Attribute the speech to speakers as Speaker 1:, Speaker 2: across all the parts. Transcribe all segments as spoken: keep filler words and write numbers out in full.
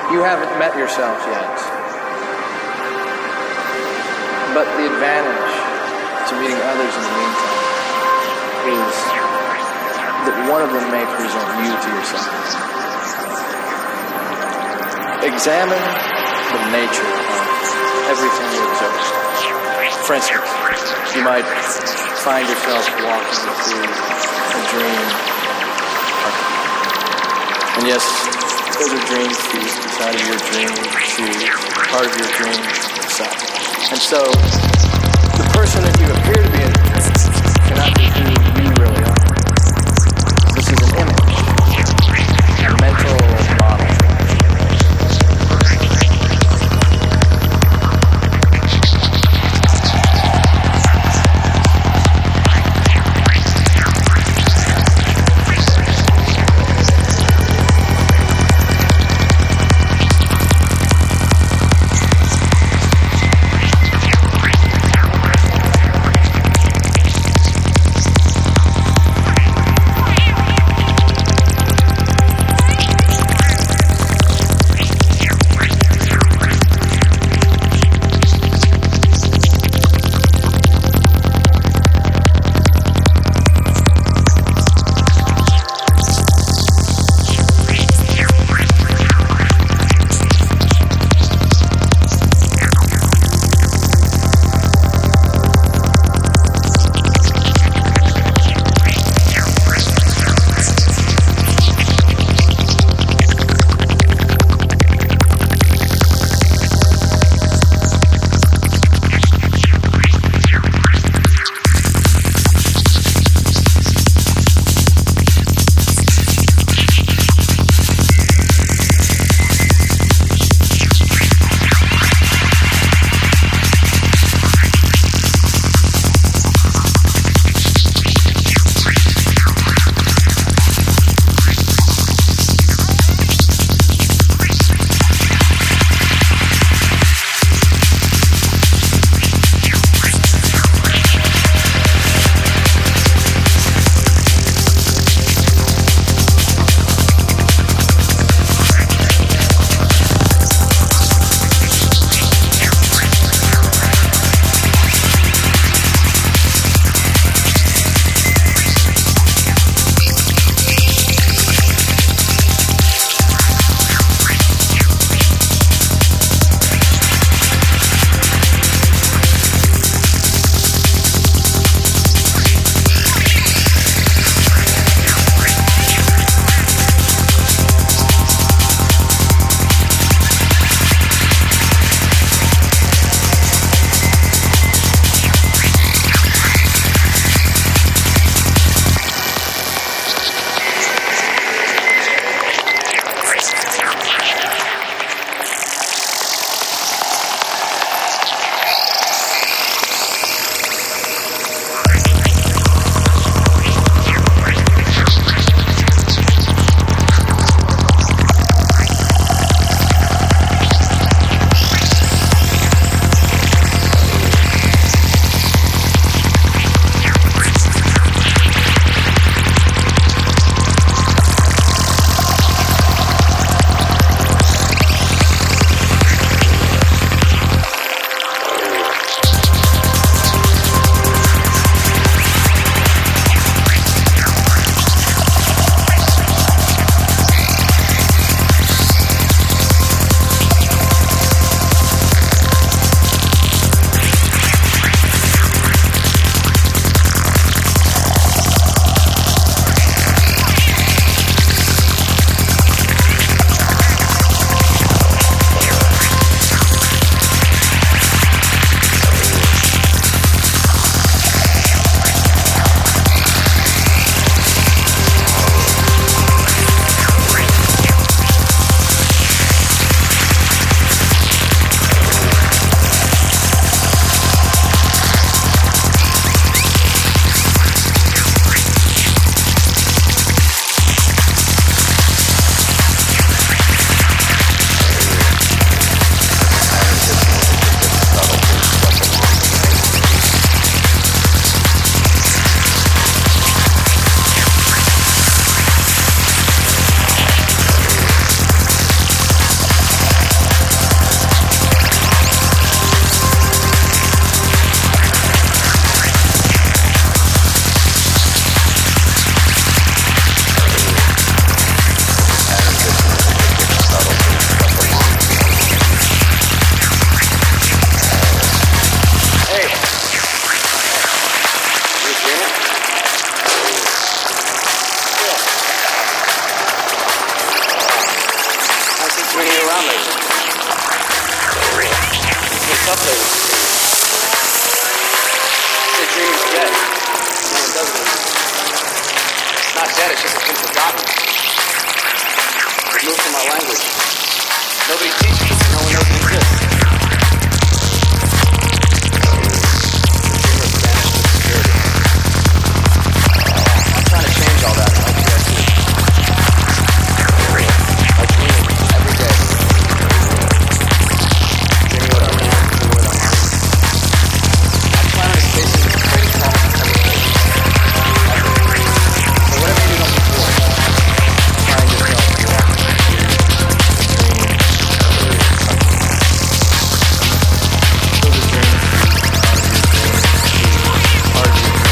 Speaker 1: You haven't met yourself yet. But the advantage to meeting others in the meantime is that one of them may present you to yourself. Examine the nature of everything you observe. For instance, you might find yourself walking through a dream. And yes, those are dream feet inside of your dream shoes, part of your dream self. And so, the person that you appear to be in the dream cannot be who you really are. This is an image, a mental model. stop me. Remove from our language. Nobody teaches us, no one knows it exists. I'm trying to change all that. I do that too. I dream every day. Dreaming what our minds, dreaming what our minds. I'm planning on facing the greatest problem ever faced. Ever. So whatever you do before, find yourself walking, dreaming, those are dreams. Part of your dreams. Part of your dreams.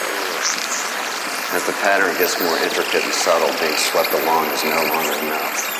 Speaker 2: As the pattern gets more intricate and subtle, being swept along is no longer enough.